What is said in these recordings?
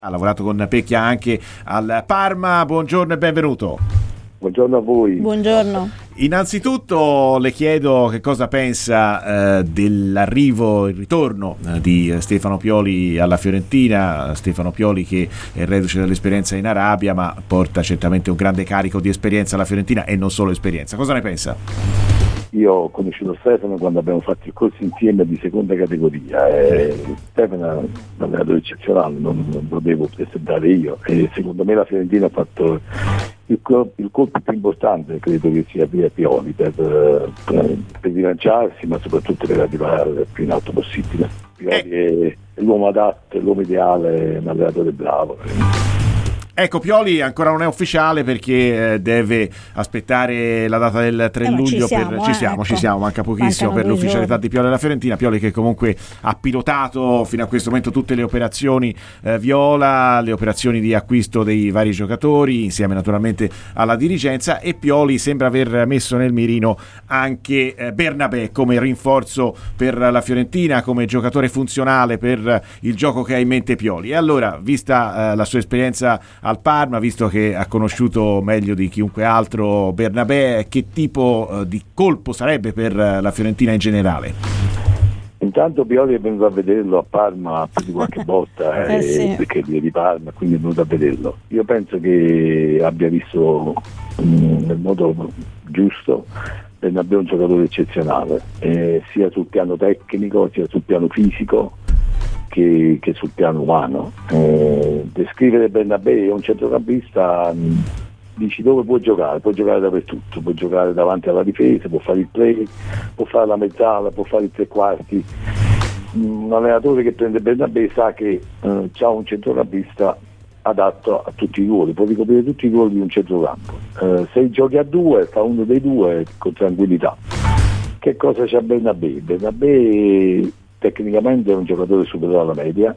Ha lavorato con Pecchia anche al Parma. Buongiorno e benvenuto. Buongiorno a voi. Buongiorno. Innanzitutto le chiedo che cosa pensa dell'arrivo, il ritorno di Stefano Pioli alla Fiorentina. Stefano Pioli che è reduce dall'esperienza in Arabia, ma porta certamente un grande carico di esperienza alla Fiorentina e non solo esperienza. Cosa ne pensa? Io ho conosciuto Stefano quando abbiamo fatto il corso insieme di seconda categoria. Stefano è un allenatore eccezionale, non lo devo presentare io, e secondo me la Fiorentina ha fatto il colpo più importante, credo che sia via Pioli per rilanciarsi, ma soprattutto per arrivare il più in alto possibile. Pioli è l'uomo adatto, è l'uomo ideale, è un allenatore bravo. Ecco, Pioli ancora non è ufficiale perché deve aspettare la data del 3 luglio. Ci siamo, manca pochissimo per l'ufficialità di Pioli alla Fiorentina. Pioli che comunque ha pilotato fino a questo momento tutte le operazioni viola, le operazioni di acquisto dei vari giocatori, insieme naturalmente alla dirigenza, e Pioli sembra aver messo nel mirino anche Bernabé come rinforzo per la Fiorentina, come giocatore funzionale per il gioco che ha in mente Pioli. E allora, vista la sua esperienza al Parma, visto che ha conosciuto meglio di chiunque altro Bernabé, che tipo di colpo sarebbe per la Fiorentina in generale? Intanto Pioli è venuto a vederlo a Parma più di qualche volta, sì. perché è di Parma, quindi è venuto a vederlo. Io penso che abbia visto nel modo giusto. Bernabé è un giocatore eccezionale, sia sul piano tecnico, sia sul piano fisico, che sul piano umano. Descrivere Bernabé un centrocampista, dici dove può giocare dappertutto, può giocare davanti alla difesa, può fare il play, può fare la mezzala, può fare il tre quarti. Un allenatore che prende Bernabé sa che c'ha un centrocampista adatto a tutti i ruoli, può ricoprire tutti i ruoli di un centrocampo. Se giochi a due, fa uno dei due con tranquillità. Che cosa c'ha Bernabé? Bernabé tecnicamente è un giocatore superiore alla media,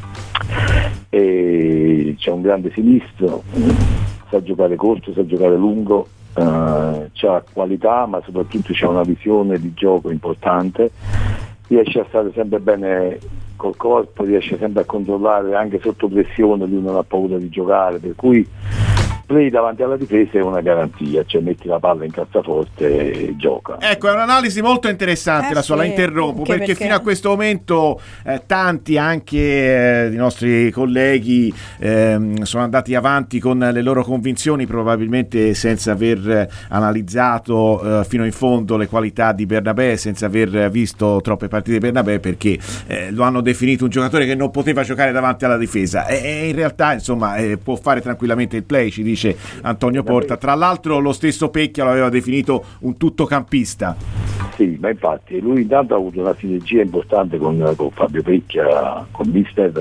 e c'è un grande sinistro, sa giocare corto, sa giocare lungo, c'ha qualità, ma soprattutto c'ha una visione di gioco importante, riesce a stare sempre bene col corpo, riesce sempre a controllare anche sotto pressione, lui non ha paura di giocare, per cui play davanti alla difesa è una garantia, cioè metti la palla in cassaforte e gioca. Ecco, è un'analisi molto interessante la sua, la interrompo perché fino a questo momento tanti anche i nostri colleghi sono andati avanti con le loro convinzioni, probabilmente senza aver analizzato fino in fondo le qualità di Bernabé, senza aver visto troppe partite di Bernabé, perché lo hanno definito un giocatore che non poteva giocare davanti alla difesa, e in realtà insomma può fare tranquillamente il play, ci dice Antonio Porta. Tra l'altro lo stesso Pecchia lo aveva definito un tuttocampista. Sì, ma infatti lui intanto ha avuto una sinergia importante con Fabio Pecchia, con mister,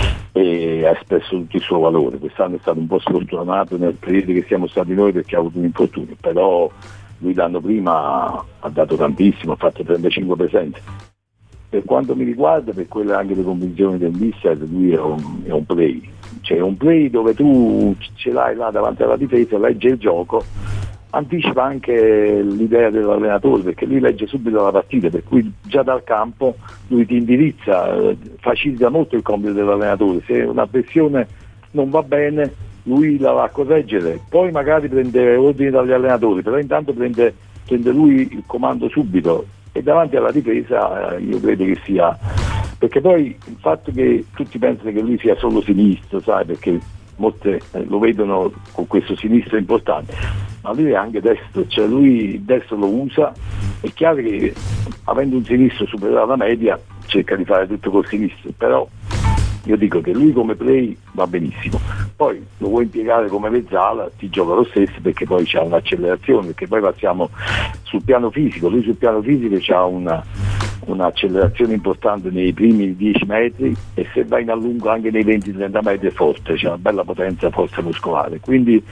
e ha espresso tutto il suo valore. Quest'anno è stato un po' sfortunato nel periodo che siamo stati noi perché ha avuto un infortunio, però lui l'anno prima ha dato tantissimo, ha fatto 35 presenze. Per quanto mi riguarda, per quelle anche le convinzioni del mister, lui è un play, cioè un play dove tu ce l'hai là davanti alla difesa, legge il gioco, anticipa anche l'idea dell'allenatore, perché lui legge subito la partita, per cui già dal campo lui ti indirizza, facilita molto il compito dell'allenatore. Se una pressione non va bene lui la va a correggere, poi magari prende ordini dagli allenatori, però intanto prende lui il comando subito, e davanti alla difesa io credo che sia, perché poi il fatto che tutti pensano che lui sia solo sinistro, sai, perché molte lo vedono con questo sinistro importante, ma lui è anche destro, cioè lui il destro lo usa. È chiaro che avendo un sinistro superiore alla media cerca di fare tutto col sinistro, però io dico che lui come play va benissimo, poi lo vuoi impiegare come mezzala, ti gioca lo stesso, perché poi c'ha un'accelerazione, perché poi passiamo sul piano fisico, lui sul piano fisico c'ha un'accelerazione importante nei primi 10 metri, e se va in allungo anche nei 20-30 metri è forte, c'è una bella potenza, forza muscolare, quindi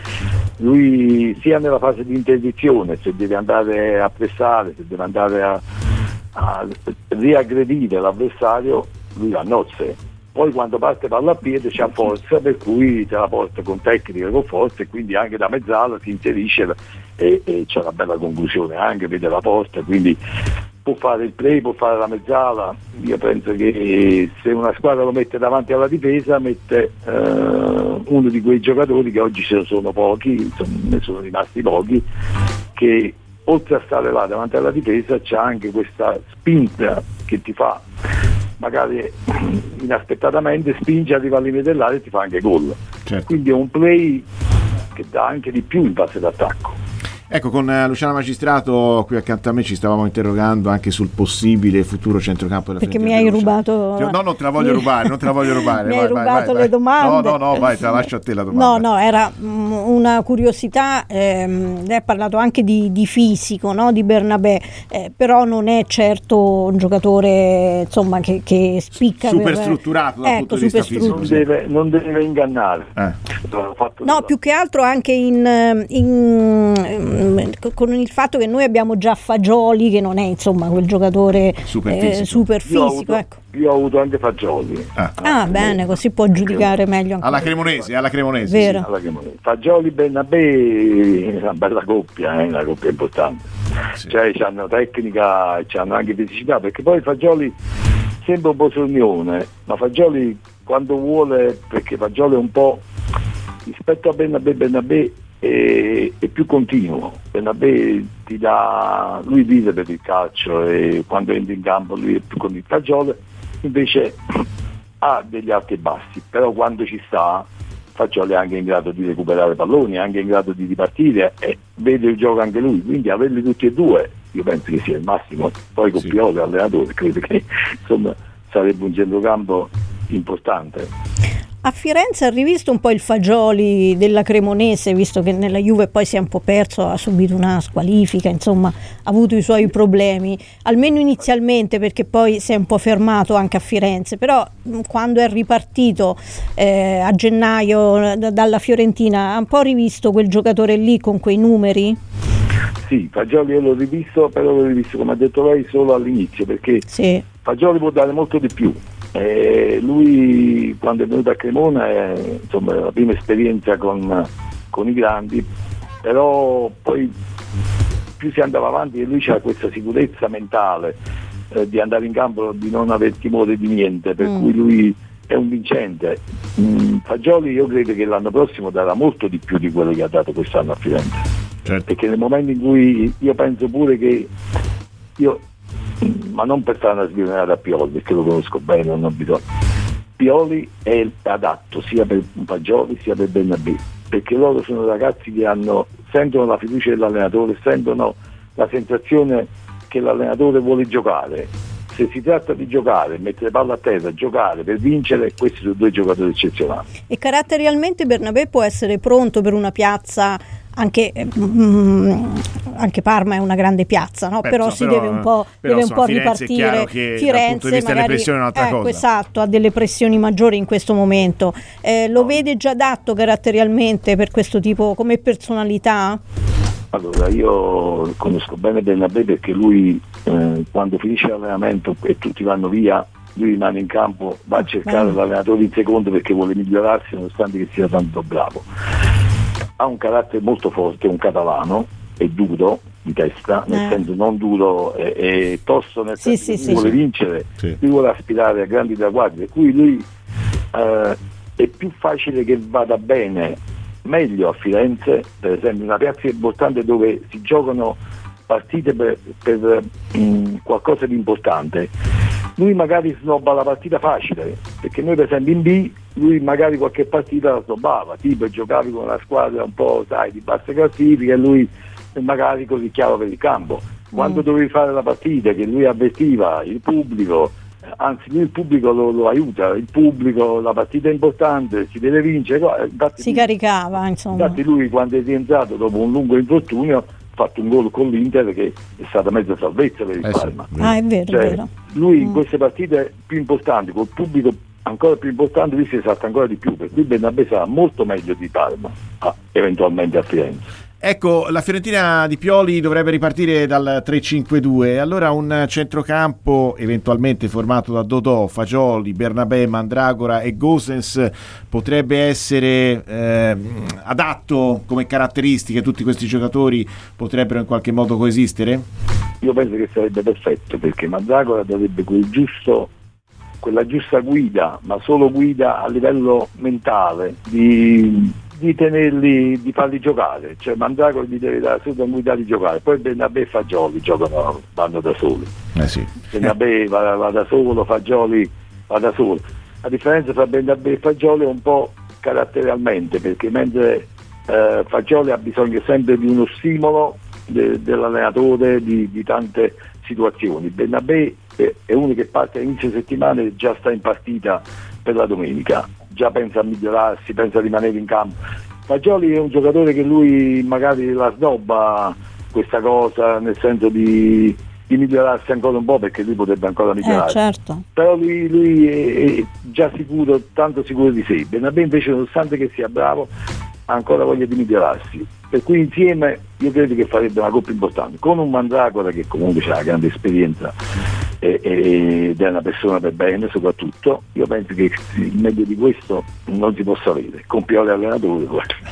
lui sia nella fase di interdizione, se deve andare a pressare, se deve andare a riaggredire l'avversario, lui va a nozze. Poi quando parte palla a piede c'ha forza, per cui te la porta con tecnica, con forza, e quindi anche da mezzala si inserisce e c'è una bella conclusione, anche vede la porta, quindi può fare il play, può fare la mezzala. Io penso che se una squadra lo mette davanti alla difesa, mette uno di quei giocatori, che oggi ce ne sono pochi, ne sono rimasti pochi, che oltre a stare là davanti alla difesa c'ha anche questa spinta che ti fa magari inaspettatamente spinge, arriva al limite dell'area e ti fa anche gol. Certo. Quindi è un play che dà anche di più in fase d'attacco. Ecco, con Luciano Magistrato qui accanto a me ci stavamo interrogando anche sul possibile futuro centrocampo della Perché Fiorentina. mi hai rubato... No, non te la voglio rubare, non te la voglio rubare. Mi hai rubato le domande. No, vai, te la lascio a te la domanda. No, era una curiosità, lei ha parlato anche di fisico, no? Di Bernabé, però non è certo un giocatore, insomma, che spicca. Super strutturato dal punto di vista fisico. Non deve ingannare. No, più che altro anche con il fatto che noi abbiamo già Fagioli, che non è insomma quel giocatore super fisico. Io ho avuto anche Fagioli. Bene, così può giudicare meglio ancora. Alla Cremonese. Vero. Sì. Alla Cremonese. Fagioli Bernabé è una bella coppia, una coppia importante. Sì. Cioè hanno tecnica e hanno anche fisicità, perché poi Fagioli sembra un po' sornione, ma Fagioli quando vuole, perché Fagioli è un po' rispetto a Bernabé è più continuo. Bernabé lui vive per il calcio e quando entra in campo lui è più con il Fagioli, invece ha degli alti e bassi, però quando ci sta Fagioli è anche in grado di recuperare palloni, è anche in grado di ripartire e vede il gioco anche lui, quindi averli tutti e due io penso che sia il massimo. Poi con Pioli allenatore credo che insomma sarebbe un centrocampo importante. A Firenze ha rivisto un po' il Fagioli della Cremonese, visto che nella Juve poi si è un po' perso, ha subito una squalifica, insomma ha avuto i suoi problemi, almeno inizialmente, perché poi si è un po' fermato anche a Firenze, però quando è ripartito a gennaio dalla Fiorentina ha un po' rivisto quel giocatore lì con quei numeri? Sì, Fagioli io l'ho rivisto, però l'ho rivisto come ha detto lei solo all'inizio, perché Fagioli può dare molto di più. Lui quando è venuto a Cremona insomma la prima esperienza con i grandi, però poi più si andava avanti e lui c'ha questa sicurezza mentale di andare in campo, di non aver timore di niente, per cui lui è un vincente. Fagioli io credo che l'anno prossimo darà molto di più di quello che ha dato quest'anno a Firenze, certo. Perché nel momento in cui io penso pure che ma non per fare una sbirronata a Pioli, perché lo conosco bene, non ho bisogno. Pioli è adatto sia per Fagioli sia per Bernabé, perché loro sono ragazzi che sentono la fiducia dell'allenatore, sentono la sensazione che l'allenatore vuole giocare. Se si tratta di giocare, mettere palla a terra, giocare per vincere, questi sono due giocatori eccezionali. E caratterialmente Bernabé può essere pronto per una piazza, anche Parma è una grande piazza, no? Però si deve un po' ripartire. Firenze dal punto di vista delle pressioni è un'altra cosa. Esatto, ha delle pressioni maggiori in questo momento. Lo vede già adatto caratterialmente per questo tipo come personalità? Allora, io conosco bene Bernabé perché lui quando finisce l'allenamento e tutti vanno via, lui rimane in campo, va a cercare l'allenatore in secondo perché vuole migliorarsi nonostante che sia tanto bravo. Ha un carattere molto forte, è un catalano, è duro di testa, nel senso non duro, è tosto, nel senso che lui vuole vincere, lui vuole aspirare a grandi traguardi, per cui lui è più facile che vada bene, meglio a Firenze, per esempio una piazza importante dove si giocano partite per qualcosa di importante. Lui magari snobba la partita facile, perché noi per esempio in B lui magari qualche partita la snobbava, tipo giocavi con una squadra un po' di basse classifiche e lui magari cosicchiava per il campo. Quando dovevi fare la partita che lui avvertiva il pubblico, anzi lui il pubblico lo aiuta, il pubblico, la partita è importante, si deve vincere, si caricava insomma. Infatti lui quando è rientrato dopo un lungo infortunio ha fatto un gol con l'Inter che è stata mezza salvezza per il Parma. È vero, è vero. Lui in queste partite più importanti, col pubblico ancora più importante, lui si esalta ancora di più, per cui Bernabé sarà molto meglio di Parma eventualmente a Firenze. Ecco, la Fiorentina di Pioli dovrebbe ripartire dal 3-5-2, allora un centrocampo eventualmente formato da Dodò, Fagioli, Bernabé, Mandragora e Gosens potrebbe essere adatto come caratteristiche, tutti questi giocatori potrebbero in qualche modo coesistere? Io penso che sarebbe perfetto, perché Mandragora darebbe quella giusta guida, ma solo guida a livello mentale, di tenerli, di farli giocare, cioè Mandragora gli deve dare la guida di giocare, poi Bernabé e Fagioli vanno da soli. Sì. Bernabé va da solo, Fagioli va da solo. La differenza tra Bernabé e Fagioli è un po' caratterialmente, perché mentre Fagioli ha bisogno sempre di uno stimolo dell'allenatore di tante situazioni, Bernabé è uno che parte all'inizio settimana e già sta in partita per la domenica, già pensa a migliorarsi, pensa a rimanere in campo. Fagioli è un giocatore che lui magari la snobba questa cosa, nel senso di migliorarsi ancora un po', perché lui potrebbe ancora migliorarsi, certo. Però lui è già sicuro, tanto sicuro di sé. Bernabé invece, nonostante che sia bravo, ha ancora voglia di migliorarsi, per cui insieme io credo che farebbe una coppia importante, con un Mandragora che comunque ha una grande esperienza ed è una persona per bene. Soprattutto io penso che meglio di questo non si possa avere, con Pioli allenatore.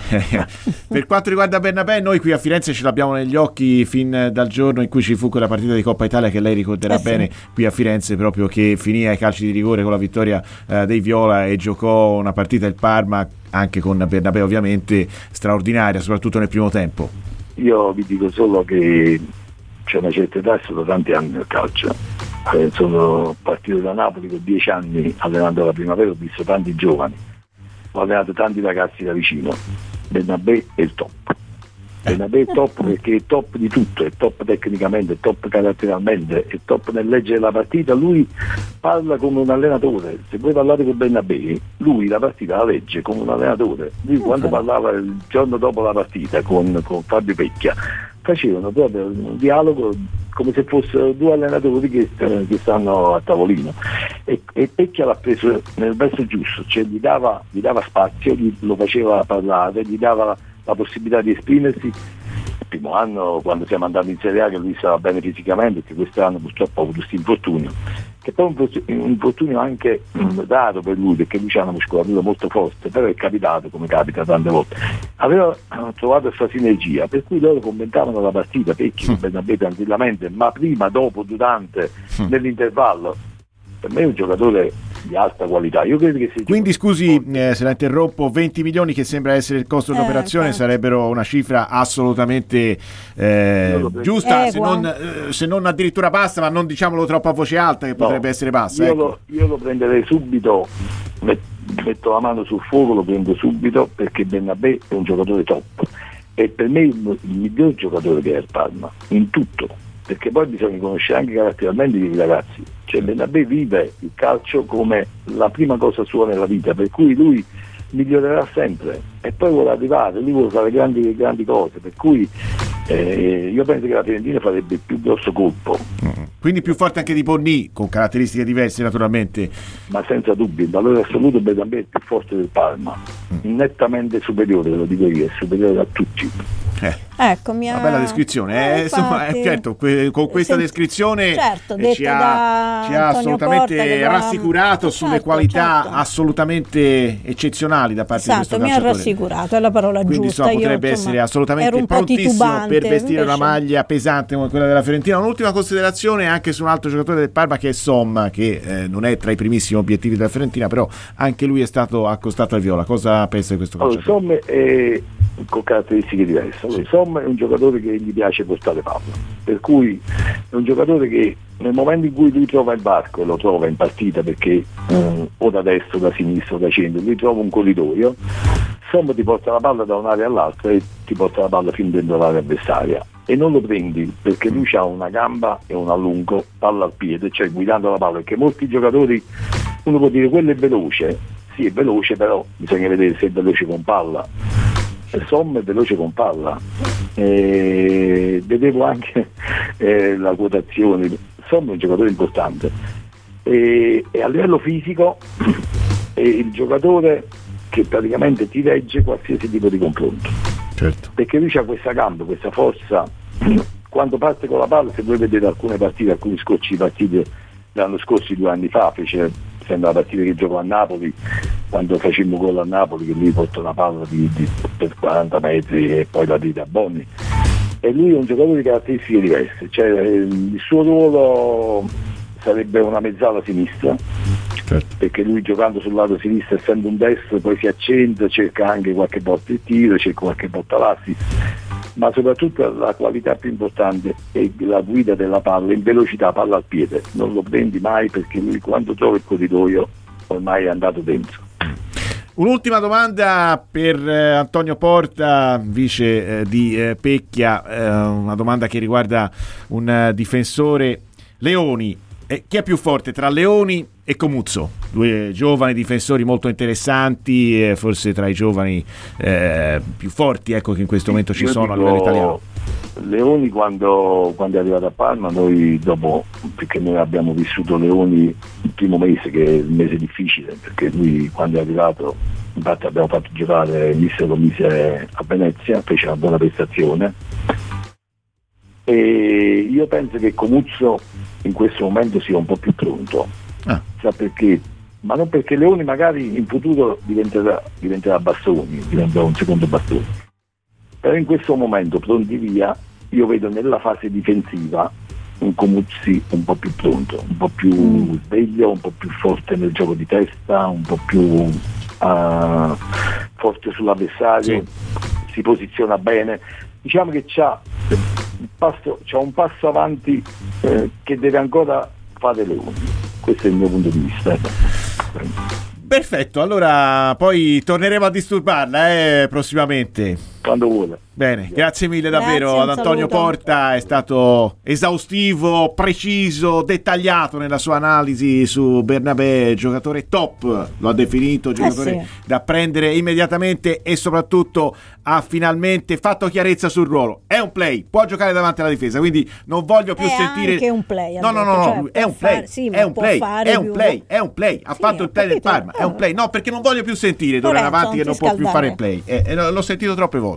Per quanto riguarda Bernabé, noi qui a Firenze ce l'abbiamo negli occhi fin dal giorno in cui ci fu quella partita di Coppa Italia che lei ricorderà bene, qui a Firenze, proprio, che finì ai calci di rigore con la vittoria dei Viola, e giocò una partita il Parma anche con Bernabé ovviamente straordinaria, soprattutto nel primo tempo. Io vi dico solo che c'è una certa età, sono tanti anni nel calcio, sono partito da Napoli con 10 anni allenando la primavera, ho visto tanti giovani, ho allenato tanti ragazzi da vicino. Bernabé è il top. Bernabé è top perché è top di tutto, è top tecnicamente, è top caratterialmente, è top nel leggere la partita. Lui parla come un allenatore. Se voi parlate con Bernabé, lui la partita la legge come un allenatore. Lui quando parlava il giorno dopo la partita con Fabio Pecchia, facevano proprio un dialogo come se fossero due allenatori che stanno a tavolino, e Pecchia l'ha preso nel verso giusto, cioè gli dava spazio, lo faceva parlare, gli dava la possibilità di esprimersi. Il primo anno, quando siamo andati in Serie A, che lui stava bene fisicamente, perché quest'anno purtroppo ha avuto questo infortunio, che poi è un infortunio anche raro per lui, perché lui ha una muscolatura molto forte, però è capitato, come capita tante volte. Aveva trovato questa sinergia, per cui loro commentavano la partita, Pecchia e Bernabé tranquillamente, ma prima, dopo, durante, nell'intervallo. Per me è un giocatore di alta qualità. Io credo che quindi scusi se la interrompo, 20 milioni che sembra essere il costo dell'operazione sarebbero una cifra assolutamente giusta, se non addirittura bassa, ma non diciamolo troppo a voce alta che potrebbe essere bassa. Io lo prenderei subito, metto la mano sul fuoco, lo prendo subito, perché Bernabé è un giocatore top, e per me il miglior giocatore che è il Parma in tutto, perché poi bisogna conoscere anche caratterialmente i ragazzi. Cioè Bernabé vive il calcio come la prima cosa sua nella vita, per cui lui migliorerà sempre e poi vuole arrivare, lui vuole fare grandi cose, per cui io penso che la Fiorentina farebbe il più grosso colpo. Quindi più forte anche di Ponni, con caratteristiche diverse naturalmente. Ma senza dubbio, il valore assoluto Bernabé è il più forte del Parma, nettamente superiore, ve lo dico io, è superiore a tutti. Ecco, una bella descrizione, insomma, certo, con questa descrizione ci ha assolutamente rassicurato sulle qualità assolutamente eccezionali da parte di questo calciatore. Mi ha rassicurato, è la parola quindi, giusta. Quindi potrebbe essere assolutamente prontissimo per vestire una maglia pesante come quella della Fiorentina. Un'ultima considerazione anche su un altro giocatore del Parma, che è Somma, che non è tra i primissimi obiettivi della Fiorentina, però anche lui è stato accostato al Viola. Cosa pensa di questo calciatore? Somma è con caratteristiche diverse. Somma è un giocatore che gli piace portare palla, per cui è un giocatore che nel momento in cui lui trova il varco, e lo trova in partita, perché o da destra o da sinistra o da centro, lui trova un corridoio, Somma ti porta la palla da un'area all'altra e ti porta la palla fin dentro l'area avversaria, e non lo prendi perché lui ha una gamba e un allungo, palla al piede, cioè guidando la palla, perché molti giocatori, uno può dire quello è veloce, sì è veloce, però bisogna vedere se è veloce con palla. Somma è veloce con palla, vedevo anche la quotazione. Somma è un giocatore importante e a livello fisico è il giocatore che praticamente ti regge qualsiasi tipo di confronto, certo. Perché lui ha questa gamba, questa forza, quando parte con la palla, se voi vedete alcune partite, alcuni scocci di partite l'anno scorso, 2 anni fa, sembra la partita che giocò a Napoli, quando facemmo gol a Napoli, che lui porta una palla per 40 metri e poi la tira a Bonni. E lui è un giocatore di caratteristiche diverse, cioè il suo ruolo sarebbe una mezzala sinistra, certo. Perché lui giocando sul lato sinistro, essendo un destro, poi si accende, cerca anche qualche volta il tiro, cerca qualche volta l'assist, ma soprattutto la qualità più importante è la guida della palla in velocità, palla al piede, non lo prendi mai, perché lui quando trova il corridoio ormai è andato dentro. Un'ultima domanda per Antonio Porta, vice di Pecchia, una domanda che riguarda un difensore. Leoni, chi è più forte tra Leoni e Comuzzo? 2 giovani difensori molto interessanti, forse tra i giovani più forti, ecco, che in questo momento ci sono a livello italiano. Leoni quando è arrivato a Parma, noi dopo, perché noi abbiamo vissuto Leoni il primo mese, che è il mese difficile, perché lui quando è arrivato, infatti abbiamo fatto giocare, il mister lo mise a Venezia, fece una buona prestazione, e io penso che Comuzzo in questo momento sia un po' più pronto. Sa perché? Ma non perché Leoni magari in futuro diventerà bastoni, diventerà un secondo bastone, però in questo momento pronti via, io vedo nella fase difensiva un Comuzzi un po' più pronto, un po' più sveglio, un po' più forte nel gioco di testa, un po' più forte sull'avversario, si posiziona bene, diciamo che c'ha un passo avanti che deve ancora fare Leoni. Questo è il mio punto di vista. Perfetto, allora poi torneremo a disturbarla prossimamente. Quando vuole. Bene, grazie mille davvero. Grazie, ad Antonio saluto. Porta, è stato esaustivo, preciso, dettagliato nella sua analisi su Bernabé, giocatore top, lo ha definito, giocatore da prendere immediatamente, e soprattutto ha finalmente fatto chiarezza sul ruolo. È un play, può giocare davanti alla difesa, quindi non voglio più sentire... È anche un play. No, cioè, è un play, è un play, ha fatto il play del Parma, è un play. No, perché non voglio più sentire d'ora in avanti che non può più fare il play. L'ho sentito troppe volte.